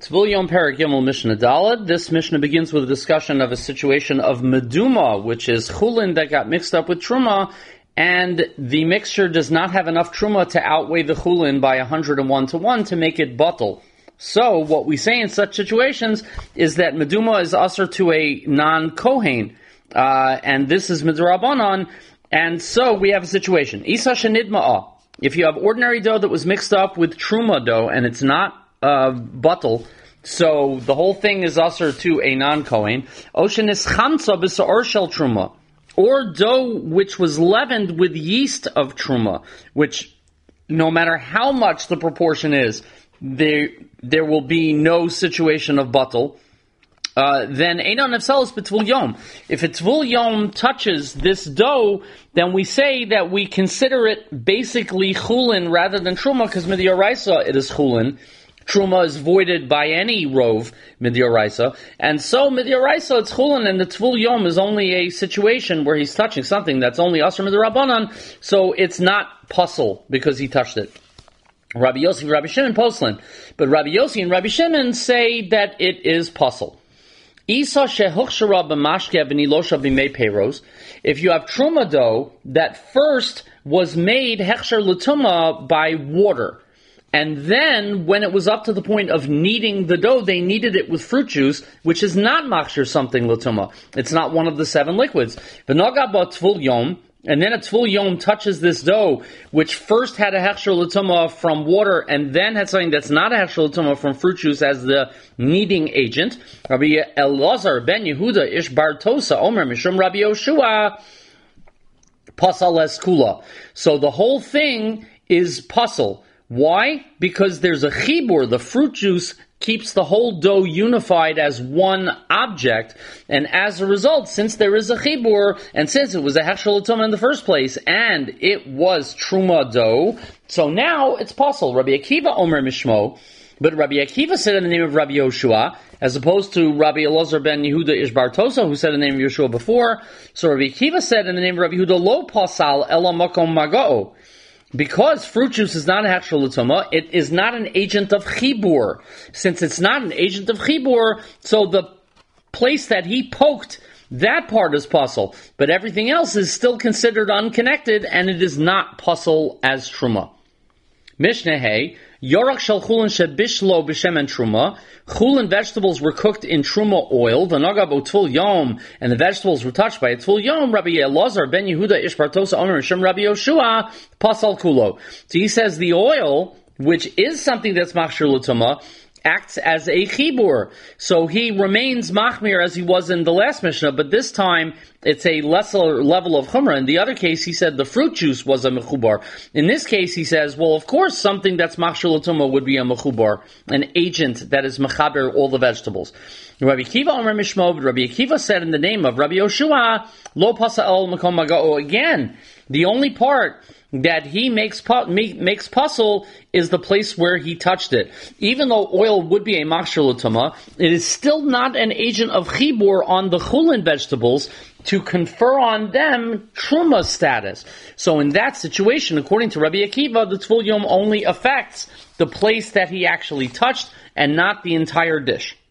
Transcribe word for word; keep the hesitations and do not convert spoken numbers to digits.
Tvul Yom Perek Gimel Mishnah Daled. This Mishnah begins with a discussion of a situation of meduma, which is chulin that got mixed up with truma, and the mixture does not have enough truma to outweigh the chulin by one hundred one to one to make it batel. So what we say in such situations is that meduma is usher to a non-kohen, uh, and this is midrabanan, and so we have a situation. Isa shenidma'a. If you have ordinary dough that was mixed up with truma dough and it's not uh, batel, so the whole thing is usher to a non-kohen. Oshen is chamsa b'sa'or shel truma, or dough which was leavened with yeast of truma, which no matter how much the proportion is, there there will be no situation of batel. Uh, then Einon Nefselis b'Tvul Yom. If a Tvul Yom touches this dough, then we say that we consider it basically chulin rather than truma, because midioraisa it is chulin. Truma is voided by any rove, midioraisa. And so midioraisa it's chulin, and the Tvul Yom is only a situation where he's touching something that's only asr midorabanan, so it's not puzzle because he touched it. Rabbi Yossi and Rabbi Shimon Poslin. But Rabbi Yossi and Rabbi Shimon say that it is puzzle. Isa shehuchshara b'mashke v'nilosha b'mei peiros. If you have truma dough that first was made hechsher l'tuma by water, and then when it was up to the point of kneading the dough, they kneaded it with fruit juice, which is not machshir something l'tuma. It's not one of the seven liquids. V'noga ba tvul yom. And then a Tvul Yom touches this dough, which first had a Hechsher L'Tumah from water, and then had something that's not a Hechsher L'Tumah from fruit juice as the kneading agent. Rabbi Elazar ben Yehuda ish bar Tosa Omer Mishum Rabbi Yoshua Pasal es Kula. So the whole thing is puzzle. Why? Because there's a chibur, the fruit juice keeps the whole dough unified as one object, and as a result, since there is a chibur, and since it was a hechsher l'tumah in the first place, and it was truma dough, so now it's puzzle. Rabbi Akiva Omer Mishmo, but Rabbi Akiva said in the name of Rabbi Yoshua, as opposed to Rabbi Elazar ben Yehuda ish bar Tosa, who said in the name of Yoshua before. So Rabbi Akiva said in the name of Rabbi Yehuda, lo pasal ela makom maga'o. Because fruit juice is not a hechsher l'tumah, it is not an agent of chibur. Since it's not an agent of chibur, so the place that he poked, that part is puzzle. But everything else is still considered unconnected, and it is not puzzle as truma. Mishneh Hey, Yorak shel chulin shebishlo b'shemen truma. Chulin vegetables were cooked in truma oil. V'noga bo tvul yom, and the vegetables were touched by a tvul yom. Rabbi Elazar ben Yehuda ish bar Tosa Omer Shem Rabbi Yoshua pasal kulo. So he says the oil, which is something that's machshir l'tumah, acts as a chibur. So he remains machmir as he was in the last Mishnah, but this time it's a lesser level of chumrah. In the other case, he said the fruit juice was a mechubar. In this case, he says, well, of course, something that's machshir l'tumah would be a mechubar, an agent that is mechaber all the vegetables. Rabbi Akiva Omer Mishmo, but Rabbi Akiva said in the name of Rabbi Yoshua, lo pasa el makom maga'o. Again, the only part that he makes pu- makes puzzle is the place where he touched it. Even though oil would be a machshir l'tumah, it is still not an agent of chibur on the chulin vegetables to confer on them truma status. So in that situation, according to Rabbi Akiva, the Tvul Yom only affects the place that he actually touched and not the entire dish.